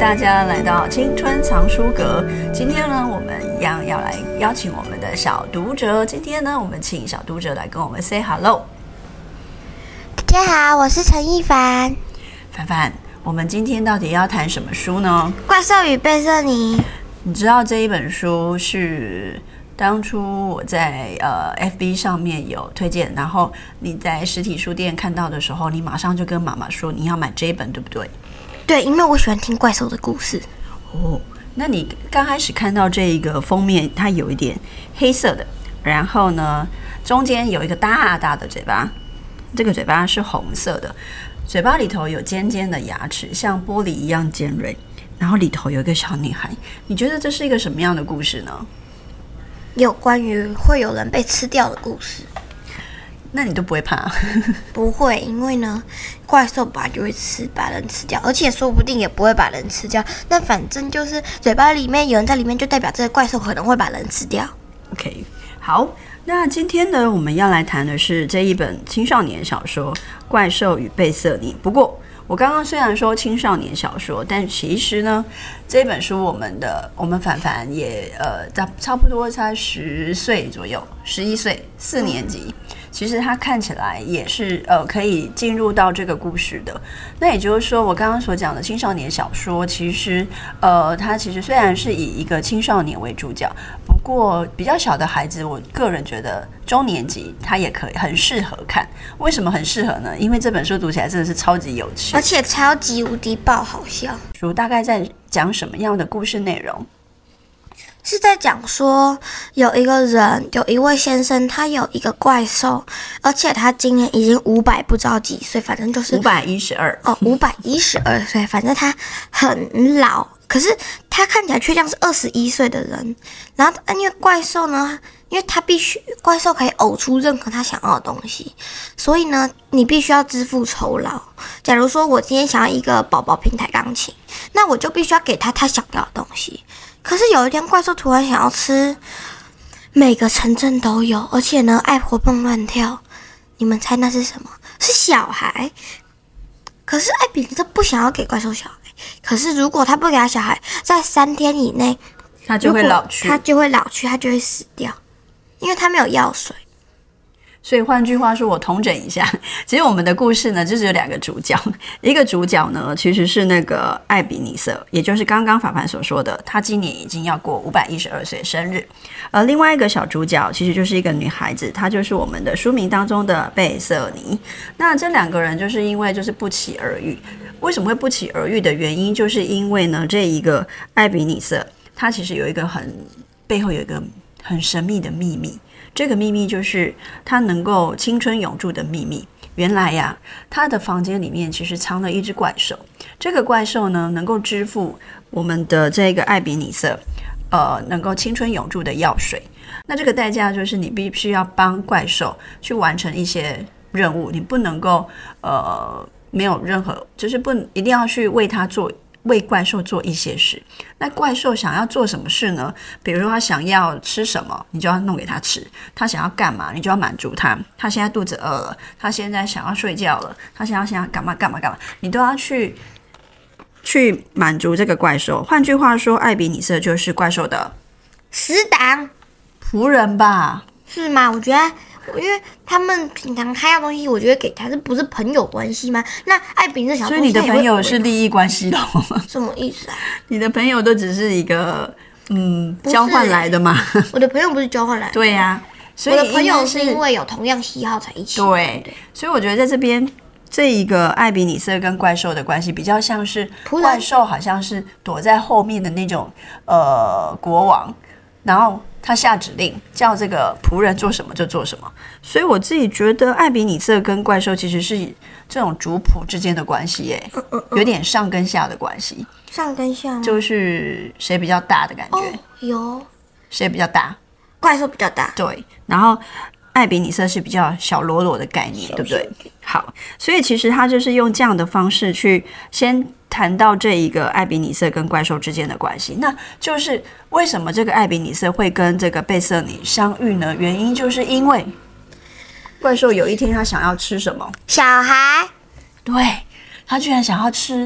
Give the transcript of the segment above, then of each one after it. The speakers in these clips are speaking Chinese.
大家来到青春藏书阁。今天呢，我们一样要来邀请我们的小读者。今天呢，我们请小读者来跟我们 say hello。 大家好，我是陈亦凡。 凡凡，我们今天到底要谈什么书呢？ 怪兽与贝瑟尼。 你知道这一本书是当初我在FB 上面有推荐，然后你在实体书店看到的时候，你马上就跟妈妈说你要买这一本，对不对？ 对，因为我喜欢听怪兽的故事。 哦，那你刚开始看到这一个封面，它有一点黑色的，然后呢，中间有一个大大的嘴巴，这个嘴巴是红色的，嘴巴里头有尖尖的牙齿，像玻璃一样尖锐，然后里头有一个小女孩。你觉得这是一个什么样的故事呢？ 有关于会有人被吃掉的故事。 那你都不会怕？ 不会，因为呢，怪兽本来就会把人吃掉，而且说不定也不会把人吃掉。那反正就是嘴巴里面有人在里面，就代表这个怪兽可能会把人吃掉。 OK， 好，那今天呢，我们要来谈的是这一本青少年小说《怪兽与贝瑟尼》。不过，我刚刚虽然说青少年小说，但其实呢，这本书我们凡凡也差不多才10岁左右，11岁，4年级。其实他看起来也是可以进入到这个故事的。那也就是说，我刚刚所讲的青少年小说，其实它其实虽然是以一个青少年为主角，不过比较小的孩子，我个人觉得中年级他也可以很适合看。为什么很适合呢？因为这本书读起来真的是超级有趣， 而且超级无敌爆好笑。 书大概在讲什么样的故事内容？ 是在讲说有一位先生，他有一个怪兽，而且他今年已经500不知道几岁，反正就是 512 哦，512岁，反正他很老，可是他看起来却像是21岁的人。然后因为怪兽呢，因为怪兽可以呕出任何他想要的东西，所以呢，你必须要支付酬劳。假如说我今天想要一个宝宝平台钢琴，那我就必须要给他想要的东西。可是有一天，怪兽突然想要吃每个城镇都有，而且呢爱活蹦乱跳。你们猜那是什么？是小孩。可是艾比尼特不想要给怪兽小孩，可是如果他不给他小孩，在3天以内， 他就会老去， 他就会死掉，因为他没有药水。 所以换句话说，我统整一下，其实我们的故事呢，就是有2个主角。一个主角呢，其实是那个艾比尼瑟，也就是刚刚法凡所说的，他今年已经要过512岁生日。另外一个小主角其实就是一个女孩子，她就是我们的书名当中的贝瑟尼。那这2个人就是因为就是不期而遇。为什么会不期而遇的原因，就是因为呢，这一个艾比尼瑟，他其实有一个背后有一个很神秘的秘密。这个秘密就是他能够青春永驻的秘密。原来呀，他的房间里面其实藏了一只怪兽。这个怪兽呢，能够支付我们的这个艾比尼瑟，能够青春永驻的药水。那这个代价就是你必须要帮怪兽去完成一些任务，你不能够没有任何，就是一定要去为怪兽做一些事。那怪兽想要做什么事呢？比如说他想要吃什么，你就要弄给他吃；他想要干嘛，你就要满足他。他现在肚子饿了，他现在想要睡觉了，他想要干嘛，你都要去满足这个怪兽。换句话说，艾比尼瑟就是怪兽的死党仆人吧？是吗？我觉得。因为他们平常他要东西，我觉得给他，这不是朋友关系吗？那艾比这小东西， 所以你的朋友是利益关系咯？ 什么意思啊？ 你的朋友都只是一个交换来的吗？ 我的朋友不是交换来的。 对呀，所以我的朋友是因为有同样喜好才一起。 对，所以我觉得在这边这一个艾比尼瑟跟怪兽的关系比较像是怪兽好像是躲在后面的那种国王，然后他下指令叫这个仆人做什么就做什么。所以我自己觉得艾比尼瑟跟怪兽其实是这种主仆之间的关系耶，有点上跟下的关系。 上跟下吗？ 就是谁比较大的感觉。 有谁比较大？ 怪兽比较大。 对，然后艾比尼瑟是比较小罗罗的概念，对不对？好，所以其实他就是用这样的方式去先谈到这一个艾比尼瑟跟怪兽之间的关系。那就是为什么这个艾比尼瑟会跟这个贝瑟尼相遇呢？原因就是因为怪兽有一天他想要吃什么？ 小孩。 对，他居然想要吃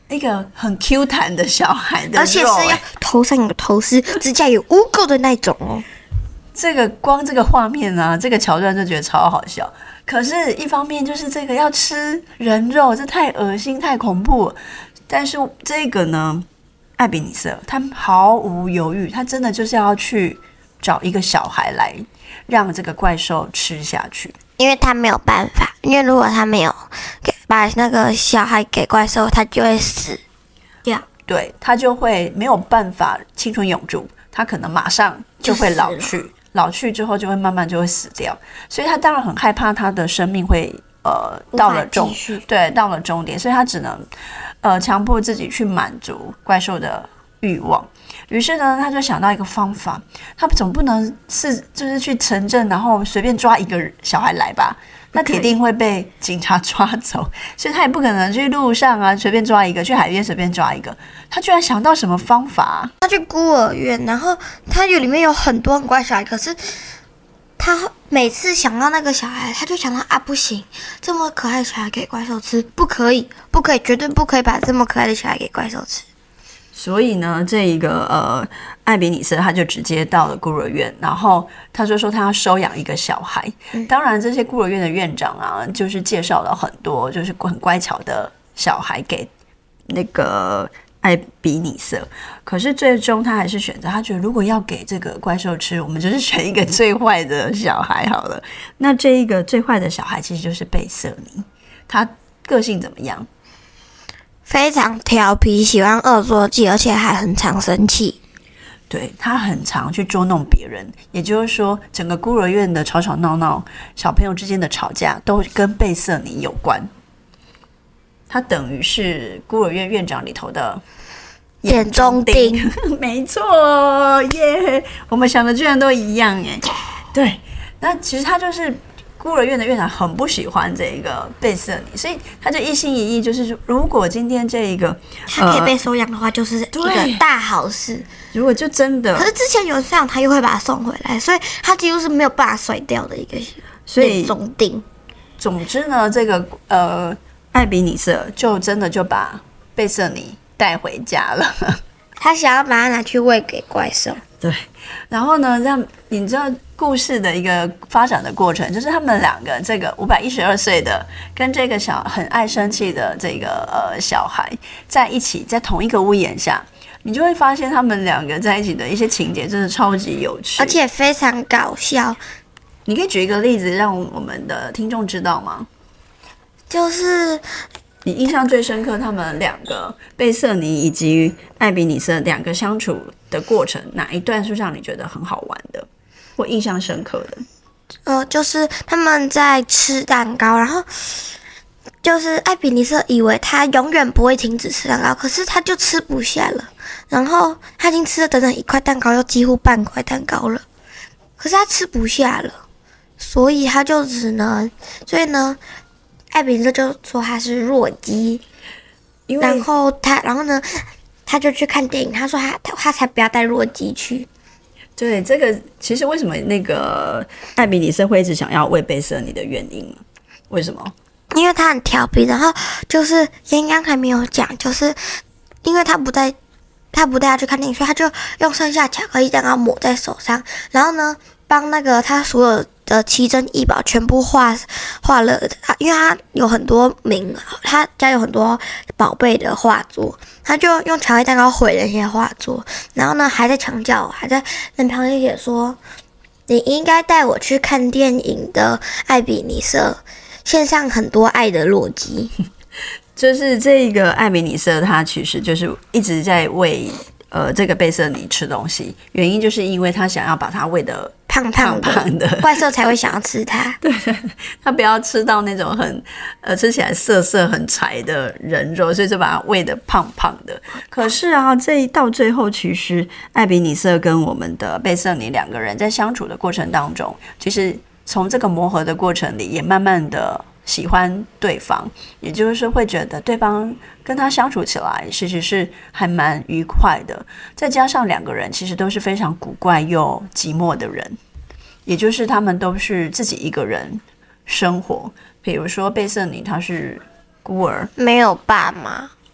一个很 Q 弹的小孩的肉， 而且是要头上有头饰，指甲有污垢的那种哦。 光这个画面啊，这个桥段就觉得超好笑。可是，一方面就是这个要吃人肉，这太恶心、太恐怖了。但是这个呢，艾比尼瑟他毫无犹豫，他真的就是要去找一个小孩来让这个怪兽吃下去， 因为他没有办法，因为如果他没有把那个小孩给怪兽，他就会死掉。 对，他就会没有办法青春永驻，他可能马上就会老去。老去之后就会慢慢就会死掉，所以他当然很害怕他的生命会到了终点，所以他只能强迫自己去满足怪兽的欲望。于是呢，他就想到一个方法，他总不能就是去城镇然后随便抓一个小孩来吧，那铁定会被警察抓走，所以他也不可能去路上啊随便抓一个，去海边随便抓一个。他居然想到什么方法啊？ 他去孤儿院，然后他里面有很多很乖小孩，可是他每次想到那个小孩，他就想到啊，不行，这么可爱的小孩给怪兽吃，不可以，绝对不可以把这么可爱的小孩给怪兽吃。 所以呢，这一个艾比尼瑟他就直接到了孤儿院，然后他就说他要收养一个小孩。当然，这些孤儿院的院长啊，就是介绍了很多就是很乖巧的小孩给那个艾比尼瑟。可是最终他还是选择，他觉得如果要给这个怪兽吃，我们就是选一个最坏的小孩好了。那这一个最坏的小孩其实就是贝瑟尼，他个性怎么样？ 非常调皮，喜欢恶作剧，而且还很常生气。 对，他很常去捉弄别人，也就是说，整个孤儿院的吵吵闹闹，小朋友之间的吵架都跟贝瑟尼有关。他等于是孤儿院院长里头的眼中钉。 没错耶，我们想的居然都一样耶。对，那其实他就是孤儿院的院长很不喜欢这个贝瑟尼，所以他就一心一意，就是说如果今天这一个他可以被收养的话，就是一个大好事。 如果就真的， 可是之前有人收养他，又会把他送回来，所以他几乎是没有办法甩掉的一个眼中钉。 总之呢，这个艾比尼瑟就真的就把贝瑟尼带回家了。 他想要把它拿去喂给怪兽。 对，然后呢，让你知道故事的一个发展的过程，就是他们两个，这个512岁的跟这个很爱生气的这个小孩在一起，在同一个屋檐下，你就会发现他们两个在一起的一些情节真的超级有趣， 而且非常搞笑。 你可以举一个例子让我们的听众知道吗？ 就是你印象最深刻，他们两个贝瑟尼以及艾比尼瑟两个相处的过程，哪一段是让你觉得很好玩的或印象深刻的？ 就是他们在吃蛋糕，然后就是艾比尼瑟以为他永远不会停止吃蛋糕，可是他就吃不下了，然后他已经吃了整整一块蛋糕，又几乎半块蛋糕了，可是他吃不下了，所以他就所以呢，艾比尼瑟就说他是弱鸡，然后呢，他就去看电影，他说他才不要带弱鸡去。 对，这个其实为什么那个艾比尼瑟会一直想要喂贝瑟尼的原因？为什么？ 因为他很调皮，然后就是刚刚还没有讲，就是因为他不带他去看电影，所以他就用剩下巧克力蛋糕抹在手上，然后呢，帮那个他所有的奇珍异宝全部画了，因为他有很多他家有很多宝贝的画作，他就用巧克力蛋糕毁了那些画作，然后呢还在墙角还在那旁边写说，你应该带我去看电影的艾比尼瑟，献上很多爱的洛基。 就是这个艾比尼瑟，他其实就是一直在喂这个贝瑟尼吃东西，原因就是因为他想要把它喂得胖胖的，怪兽才会想要吃它。 对，他不要吃到那种很吃起来涩很柴的人肉，所以就把它喂得胖胖的。可是啊，到最后，其实艾比尼瑟跟我们的贝瑟尼两个人在相处的过程当中，其实从这个磨合的过程里，也慢慢的喜欢对方，也就是会觉得对方跟他相处起来其实是还蛮愉快的。再加上两个人其实都是非常古怪又寂寞的人，也就是他们都是自己一个人生活。比如说贝瑟尼他是孤儿， 没有爸妈，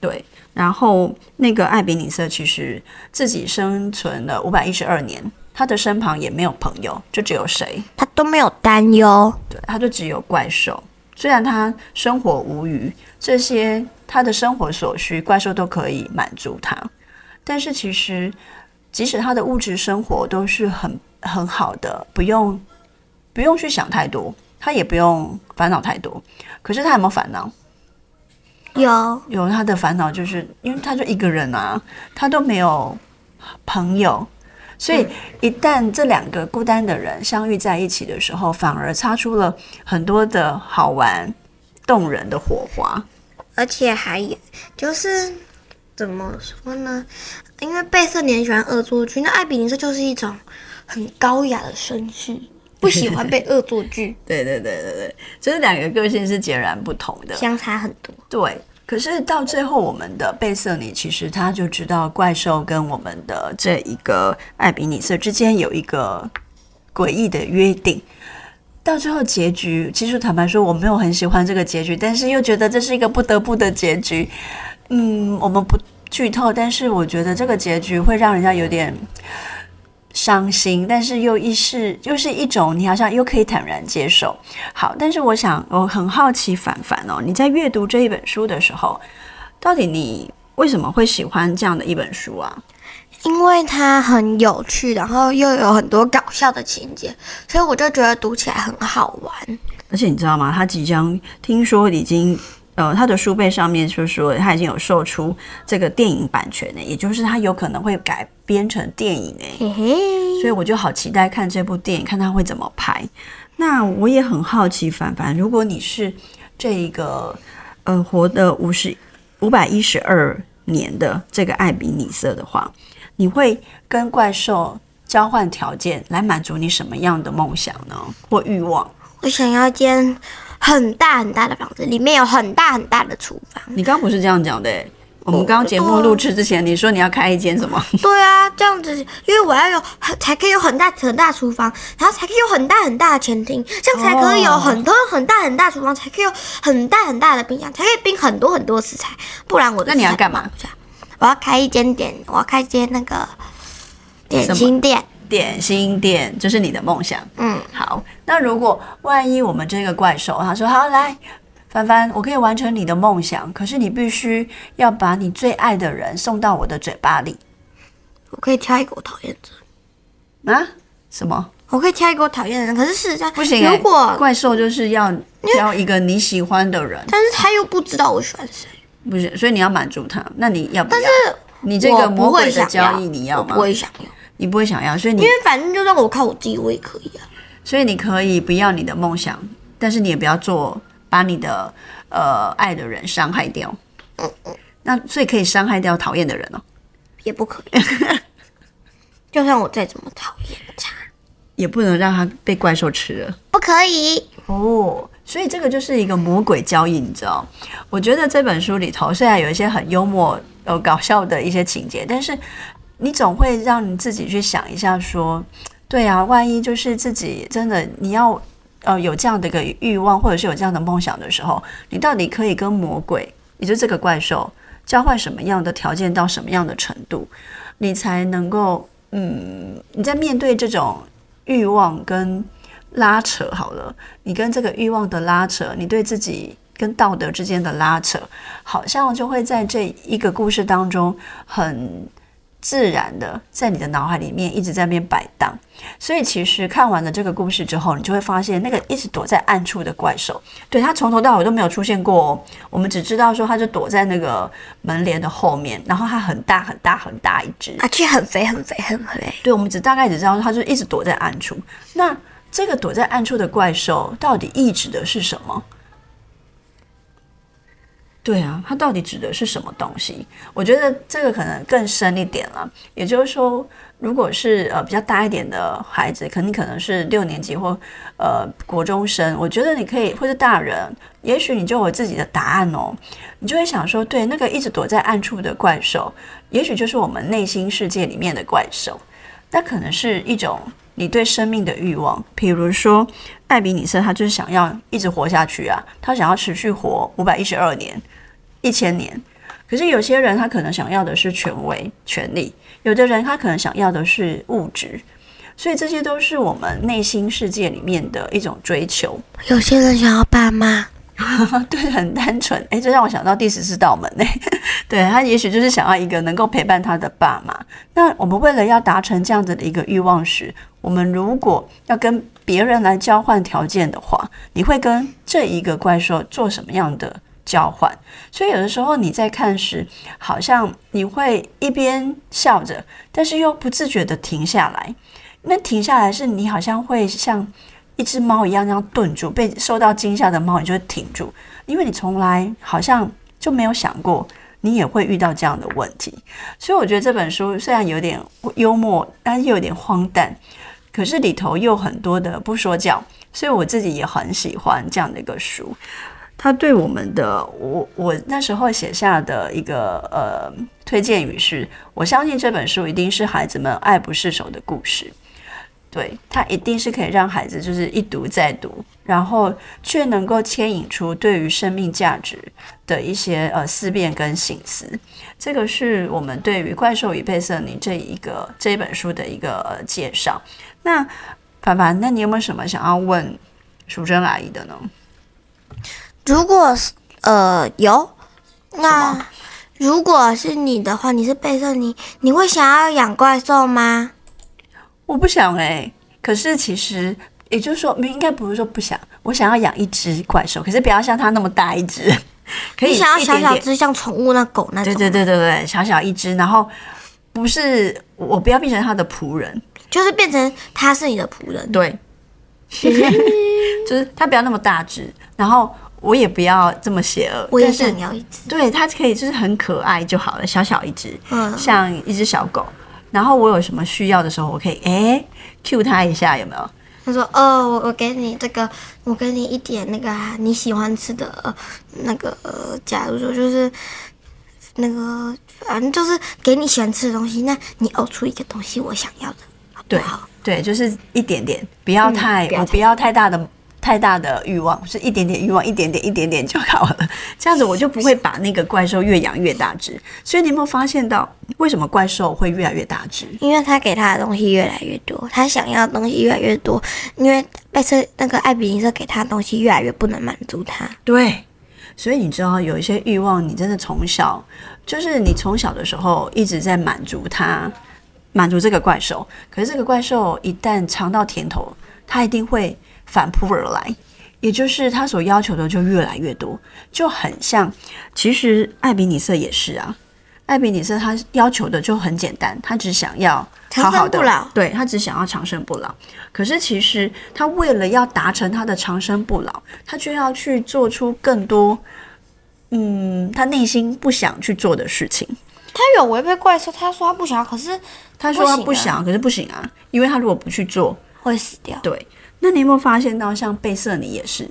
对，然后那个艾比尼瑟其实自己生存了512年，他的身旁也没有朋友，就只有谁？ 他都没有担忧， 对，他就只有怪兽。虽然他生活无余，这些他的生活所需，怪兽都可以满足他，但是其实即使他的物质生活都是很好的，不用去想太多，他也不用烦恼太多。可是他有没有烦恼？有，他的烦恼就是因为他就一个人啊，他都没有朋友，所以一旦这两个孤单的人相遇在一起的时候，反而擦出了很多的好玩动人的火花。 而且还有就是怎么说呢？因为贝瑟你很喜欢恶作剧，那艾比尼瑟就是一种很高雅的绅士，不喜欢被恶作剧。 对，就是两个个性是截然不同的， 相差很多。 对，可是到最后，我们的贝瑟尼其实他就知道怪兽跟我们的这一个艾比尼瑟之间有一个诡异的约定。到最后结局，其实坦白说我没有很喜欢这个结局，但是又觉得这是一个不得不的结局。我们不剧透，但是我觉得这个结局会让人家有点伤心，但是又是一种你好像又可以坦然接受。好，但是我很好奇凡哦，你在阅读这一本书的时候，到底你为什么会喜欢这样的一本书啊？ 因为它很有趣，然后又有很多搞笑的情节，所以我就觉得读起来很好玩。 而且你知道吗？他即将听说已经他的书背上面就说他已经有售出这个电影版权呢，也就是他有可能会改编成电影呢。 嘿嘿， 所以我就好期待看这部电影，看他会怎么拍。那我也很好奇，凡，如果你是这一个活的512年的这个艾比尼瑟的话，你会跟怪兽交换条件来满足你什么样的梦想呢？或欲望？ 我想要一间很大很大的房子，里面有很大很大的厨房。 你刚刚不是这样讲的欸？我们刚刚节目录制之前，你说你要开一间什么？ 对啊，这样子，因为我要有才可以有很大很大厨房，然后才可以有很大很大的前厅，这样才可以有很多很大很大厨房，才可以有很大很大的冰箱，才可以冰很多很多食材。不然我的那你要干嘛？ 我要开一间那个点心店。 点心店就是你的梦想。好，那如果万一我们这个怪兽他说好来，凡，我可以完成你的梦想，可是你必须要把你最爱的人送到我的嘴巴里。 我可以挑一个我讨厌的啊？什么？ 我可以挑一个我讨厌的人，可是事实上不行。如果怪兽就是要挑一个你喜欢的人， 但是他又不知道我喜欢谁， 不是，所以你要满足他。那你要不要？ 但是你这个魔鬼的交易你要吗？ 我不会想要。 你不会想要，所以因为反正就算我靠我自己，我也可以啊。 所以你可以不要你的梦想，但是你也不要把你的爱的人伤害掉。那所以可以伤害掉讨厌的人哦， 也不可以。就算我再怎么讨厌他， 也不能让他被怪兽吃了， 不可以哦。所以这个就是一个魔鬼交易，你知道？我觉得这本书里头虽然有一些很幽默、搞笑的一些情节，但是你总会让你自己去想一下说，对啊，万一就是自己真的你要有这样的一个欲望，或者是有这样的梦想的时候，你到底可以跟魔鬼，也就是这个怪兽交换什么样的条件到什么样的程度，你才能够你在面对这种欲望跟拉扯好了，你跟这个欲望的拉扯，你对自己跟道德之间的拉扯，好像就会在这一个故事当中很自然的在你的脑海里面一直在那边摆荡。所以其实看完了这个故事之后，你就会发现那个一直躲在暗处的怪兽，对，他从头到尾都没有出现过哦。我们只知道说他就躲在那个门帘的后面，然后他很大很大很大一只， 而且很肥很肥很肥。 对，我们大概只知道他就一直躲在暗处。那这个躲在暗处的怪兽到底意指的是什么？对啊，它到底指的是什么东西？我觉得这个可能更深一点了。也就是说，如果是比较大一点的孩子，可能是6年级或国中生，我觉得你可以，或是大人，也许你就有自己的答案哦。你就会想说，对，那个一直躲在暗处的怪兽，也许就是我们内心世界里面的怪兽。那可能是一种你对生命的欲望，比如说艾比尼瑟，他就是想要一直活下去啊，他想要持续活512年、1000年。 可是有些人他可能想要的是权威、权力，有的人他可能想要的是物质，所以这些都是我们内心世界里面的一种追求。 有些人想要爸妈。 对，很单纯。这让我想到第14道门对，他也许就是想要一个能够陪伴他的爸妈。那我们为了要达成这样子的一个欲望时，我们如果要跟别人来交换条件的话，你会跟这一个怪兽做什么样的交换？所以有的时候你在看时，好像你会一边笑着，但是又不自觉的停下来。那停下来是你好像会像一只猫一样那样顿住，被受到惊吓的猫你就会停住，因为你从来好像就没有想过你也会遇到这样的问题。所以我觉得这本书虽然有点幽默，但是又有点荒诞，可是里头又很多的不说教，所以我自己也很喜欢这样的一个书。它对我们的我那时候写下的一个推荐语是：我相信这本书一定是孩子们爱不释手的故事。对，它一定是可以让孩子就是一读再读，然后却能够牵引出对于生命价值的一些思辨跟省思。这个是我们对于《怪兽与佩瑟尼》这一本书的一个介绍。那凡凡，那你有没有什么想要问淑珍阿姨的呢？ 如果是有，那如果是你的话，你是贝瑟尼，你会想要养怪兽吗？ 我不想可是其实也就是说，应该不是说不想，我想要养一只怪兽，可是不要像它那么大一只，可以你想要小小一点点只，像宠物那狗那种。 对，小小一只，然后不是我不要变成它的仆人， 就是变成它是你的仆人。 对，就是它不要那么大只，然后我也不要这么邪恶， 我也想要一只。 对，它可以就是很可爱就好了，小小一只，像一只小狗。然后我有什么需要的时候，我可以cue 它一下，有没有？ 他说：“我给你这个，我给你一点那个你喜欢吃的那个假如说就是那个，反正就是给你喜欢吃的东西，那你呕出一个东西我想要的，好不好？ 对，就是一点点，不要太太大的欲望，是一点点欲望，一点点就好了。这样子我就不会把那个怪兽越养越大只。所以你有没有发现到，为什么怪兽会越来越大只？ 因为他给他的东西越来越多，他想要的东西越来越多。因为那个艾比尼瑟给他的东西越来越不能满足他。 对，所以你知道有一些欲望，你真的从小的时候一直在满足它，满足这个怪兽。可是这个怪兽一旦尝到甜头，它一定会反扑而来，也就是他所要求的就越来越多，就很像，其实艾比尼瑟也是啊。艾比尼瑟他要求的就很简单，他只想要好好的， 长生不老。 对，他只想要长生不老。可是其实他为了要达成他的长生不老，他就要去做出更多，他内心不想去做的事情。 他有违背怪兽，他说他不想要，可是他说他不想，可是不行啊，因为他如果不去做， 会死掉。 对。那你有没有发现到，像贝瑟尼也是？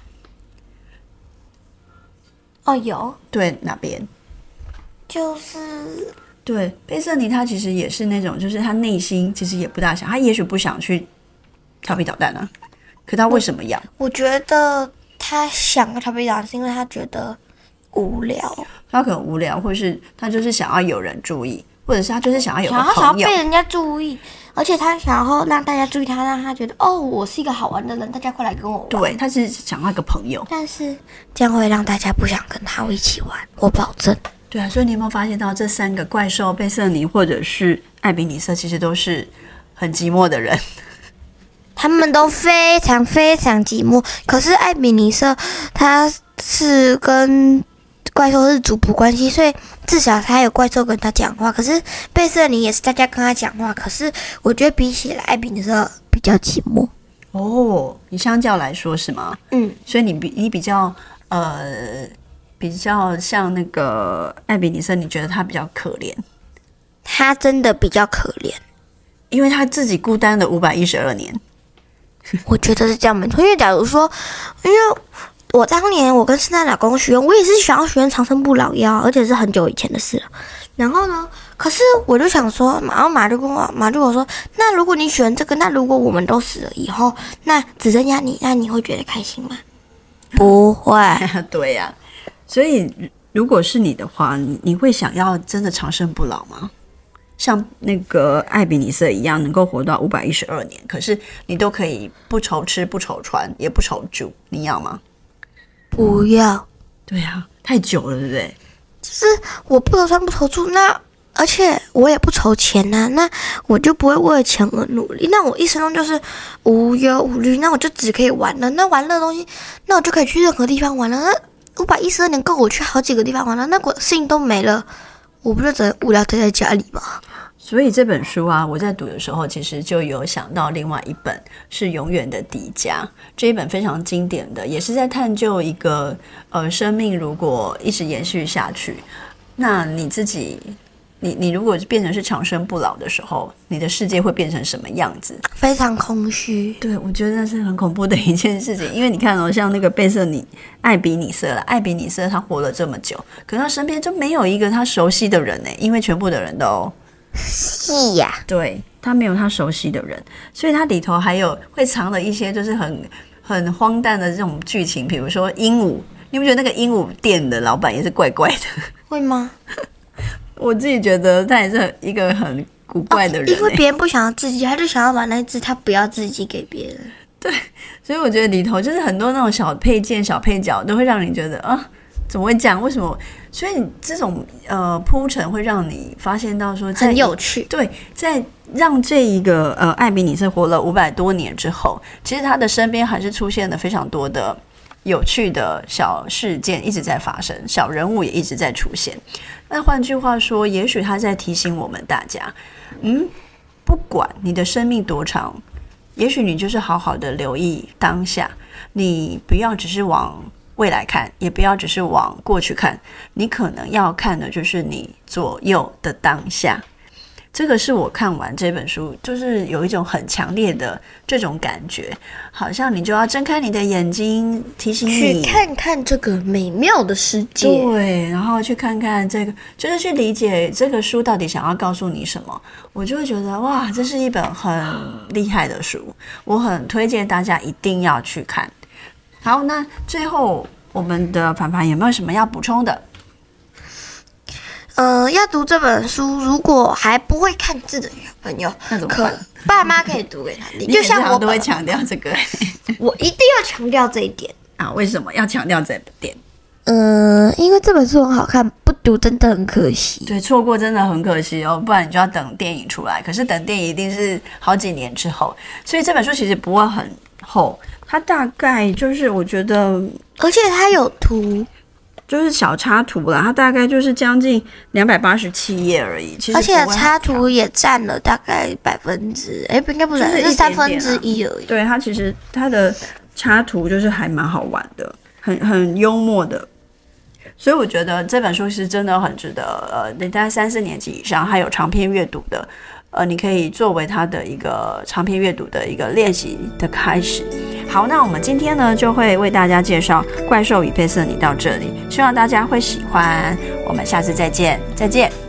有。 对，哪边？ 就是对，贝瑟尼他其实也是那种，就是他内心其实也不大想，他也许不想去调皮捣蛋啊，可他为什么要？ 我觉得他想要调皮捣蛋，是因为他觉得无聊。 他可能无聊，或是他就是想要有人注意，或者是他就是想要有个想朋友， 要被人家注意，而且他想要让大家注意他，让他觉得我是一个好玩的人，大家快来跟我玩。 对，他是想要一个朋友， 但是这样会让大家不想跟他一起玩，我保证。 对啊，所以你有没有发现到这三个怪兽贝瑟尼或者是艾比尼瑟，其实都是很寂寞的人。 他们都非常非常寂寞，可是艾比尼瑟他是跟怪兽是主仆关系，所以至少他有怪兽跟他讲话。可是贝瑟尼也是大家跟他讲话，可是我觉得比起来艾比尼瑟比较寂寞。 你相较来说是吗？所以你比较比较像那个艾比尼瑟，你觉得他比较可怜？ 他真的比较可怜， 因为他自己孤单了512年。 我觉得是这样没错。因为假如说，因为我当年我跟圣诞老公许愿，我也是想要许愿长生不老药，而且是很久以前的事了。然后呢，可是我就想说，然后马就跟我说，那如果你许愿这个，那如果我们都死了以后，那只剩下你，那你会觉得开心吗？不会。 对呀，所以如果是你的话，你会想要真的长生不老吗？像那个艾比尼瑟一样，能够活到512年，可是你都可以不愁吃不愁穿也不愁住，你要吗？ 不要。 对啊，太久了，对不对？ 就是我不愁穿不愁住，那而且我也不愁钱啊，那我就不会为了钱而努力，那我一生中就是无忧无虑，那我就只可以玩了。那玩乐的东西，那我就可以去任何地方玩了。那512年够我去好几个地方玩了，那我事情都没了，我不就只能无聊待在家里吗？ 所以这本书啊，我在读的时候，其实就有想到另外一本是《永远的迪迦》，这一本非常经典的，也是在探究一个生命如果一直延续下去，那你自己，你如果变成是长生不老的时候，你的世界会变成什么样子？ 非常空虚。 对，我觉得那是很恐怖的一件事情，因为你看哦，像那个艾比尼瑟他活了这么久，可是他身边就没有一个他熟悉的人呢，因为全部的人都是呀， 对，他没有他熟悉的人，所以他里头还有会藏了一些就是很荒诞的这种剧情，比如说鹦鹉，你不觉得那个鹦鹉店的老板也是怪怪的？ 会吗？ 我自己觉得他也是一个很古怪的人， 因为别人不想要自己，他就想要把那只他不要自己给别人。 对，所以我觉得里头就是很多那种小配件、小配角，都会让你觉得啊，怎么会这样？为什么？所以这种铺陈会让你发现到说很有趣。 对，在让这一个艾比尼瑟活了500多年之后，其实他的身边还是出现了非常多的有趣的小事件一直在发生，小人物也一直在出现。那换句话说，也许他在提醒我们大家，不管你的生命多长，也许你就是好好的留意当下，你不要只是往未来看，也不要只是往过去看，你可能要看的就是你左右的当下。这个是我看完这本书，就是有一种很强烈的这种感觉，好像你就要睁开你的眼睛，提醒你去看看这个美妙的世界。 对，然后去看看这个，就是去理解这个书到底想要告诉你什么。我就会觉得哇，这是一本很厉害的书，我很推荐大家一定要去看。好，那最后我们的凡凡有没有什么要补充的？ 要读这本书，如果还不会看字的小朋友， 那怎么办？ 爸妈可以读给他听。 就像我都会强调这个， 我一定要强调这一点啊！为什么要强调这点？ 因为这本书很好看，不读真的很可惜。 对，错过真的很可惜哦，不然你就要等电影出来。可是等电影一定是好几年之后，所以这本书其实不会很厚，它大概就是我觉得， 而且它有图。 就是小插图啦，它大概就是将近287页而已。其实而且插图也占了大概应该不是，是1/3而已。 对，它其实它的插图就是还蛮好玩的，很幽默的。所以我觉得这本书是真的很值得，你大概3、4年级以上还有长篇阅读的，你可以作为它的一个长篇阅读的一个练习的开始。好，那我们今天呢就会为大家介绍《怪兽与佩瑟尼》到这里，希望大家会喜欢。我们下次再见，再见。